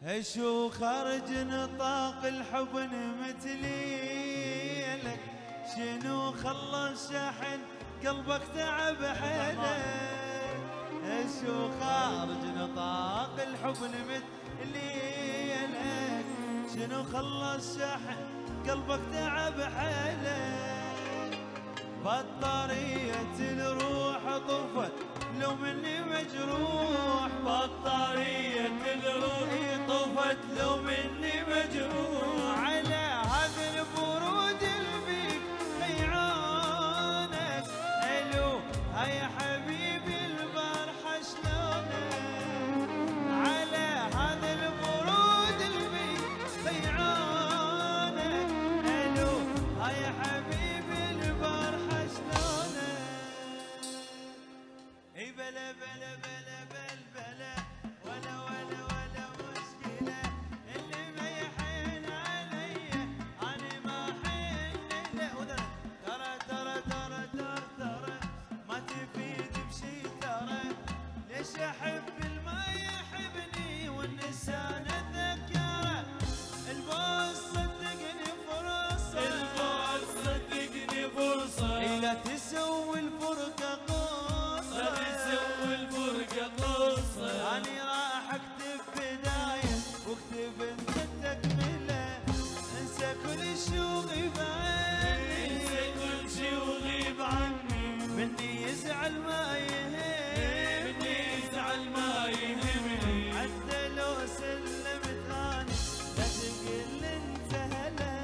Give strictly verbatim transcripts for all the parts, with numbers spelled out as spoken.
هشو خارج نطاق الحب مثلي لك، شنو خلص شحن قلبك تعب حيلك. هشو خارج نطاق الحب مثلي لك، شنو خلص شحن قلبك تعب حيلك. بطارية الروح طفت لو مني مجروح، بطارية الروح طفت لو مني مجروح. على هذا البرود البيك خيعانك، الو هاي حبيبي البارحة شلونك. على هذا البرود البيك خيعانك، الو هاي حبيبي البارحة شلونك. اي بلا بلا بلا بلا بلا ولا ولا ولا مشكلة، اللي ما يحن علي أنا ما حن له. ترى ترى ترى ترى ترى ما تفيد بشي ترى، ليش أحب الما يحبني والنسان أتذكره. البوس صدقني فرصة، البوس صدقني فرصة، لا تسوي الفرقة قصة، لا تسوي الفرقة قصة. أنا راح أكتب بداية واكتب أنت تكملة، انسى كل شي وغيب عني، انسى كل شي وغيب عني. مني يزعل ما يهمني، مني يزعل ما يهمني. حتى لو سلمت أنا لا تقل انت هلا.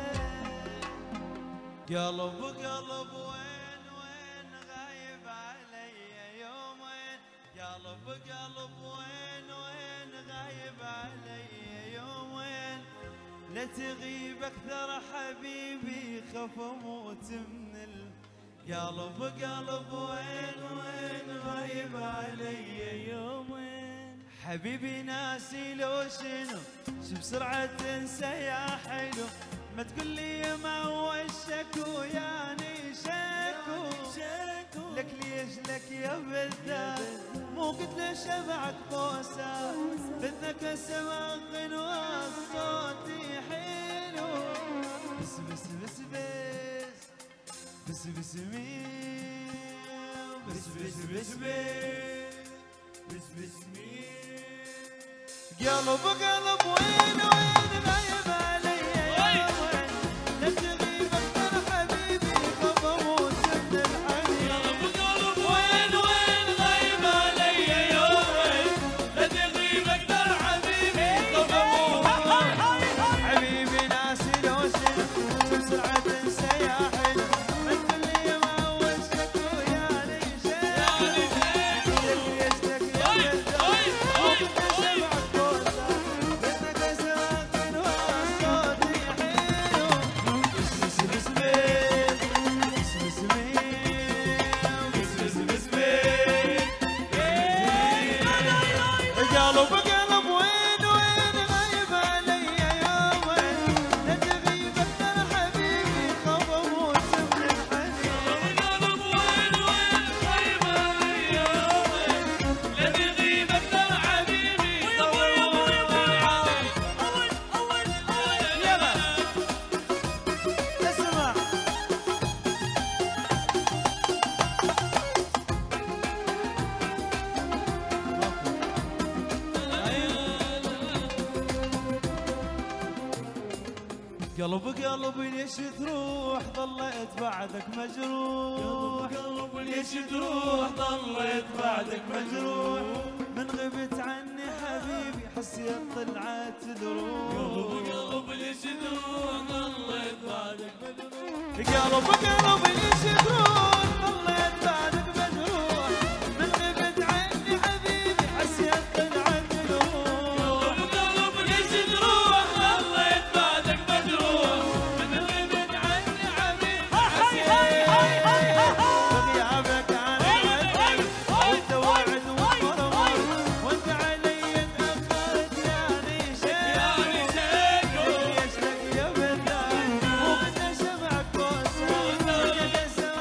قلب قلب وين وين غايب علي يومين، قلب قلب وين وين غايب علي يومين. لا تغيب اكثر حبيبي خف اموت من القلب. قلب وين وين غايب علي يومين. حبيبي ناسي لو شنو شو بسرعة تنسى يا حلو. ما تقول لي ما هو الشكو يعني شكو، لك ليش لك يا بلدان مو قد ليش ابعك بوسه. بدك اسمع غنوة صوتي حلو. بس بس بس بس بس بس ميو بس بس بس بس بس ميو. قلب قلب وين وين غايب علي يومين. لا تغيب اكثر حبيبي خف اموت من الحنين. قلب قلب وين وين غايب علي يومين. لا تغيب اكثر حبيبي خف اموت. حبيبي ناسي لو شنو بسرعة تنسى يا حلو. ما تقول لي ما هو الشكو يعني شكو، لك ليش لك يا بلدان مو قد ليش ابعك بوسه. بدك اسمع غنوة صوتي حلو. بس بس بس بس بس بس بس بس بس. قلب قلب وين وين غايب علي يومين. لا تغيب اكثر حبيبي خف اموت من الحنين. قلب وين وين غايب علي يومين. لا تغيب اكثر حبيبي خف اموت من الحنين. يلا اسمع. قلب قلب ليش تروح ضليت بعدك مجروح. قلب ليش تروح ضليت بعدك مجروح. من غبت عني حبيبي حسيت طلعت دروح. قلب قلب ليش تروح ضليت بعدك مجروح. قلب قلب ليش تروح ضليت بعدك مجروح. من غبت عني حبيبي حسيت طلعت دروح. قلب قلب ليش تروح ضليت بعدك مجروح. من غبت عني حبيبي حسيت بغيابك انا عذب. وانت وعد وفرمان وانت علي تاخرت يعني شكو. ليش لك يا بلدان مو قد اشبعك بوسه. بدك اسمع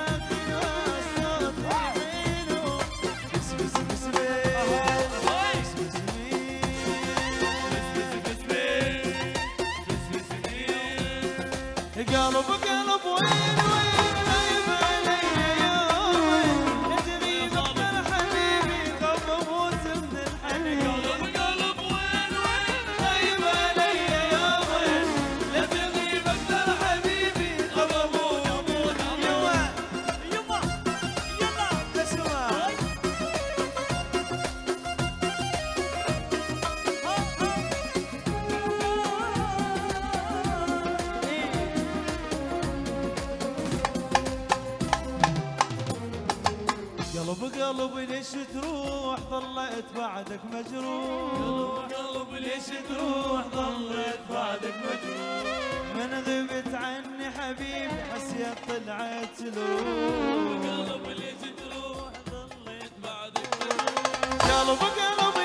قلب قلب وين وين غايب علي يومين تغيب اكثر حبيبي قبل اموت من الحنين قلب قلب وين وين غايب علي يومين لا تغيب اكثر حبيبي قبل اموت اموت يما يما يلا تسمع قلب قلب ليش تروح ظليت بعدك مجروح قلب قلب ليش تروح ظليت بعدك مجروح من غبت عني حبيبي حسيت طلعت سلوك قلب ليش تروح ظليت بعدك مجروح قلب قلب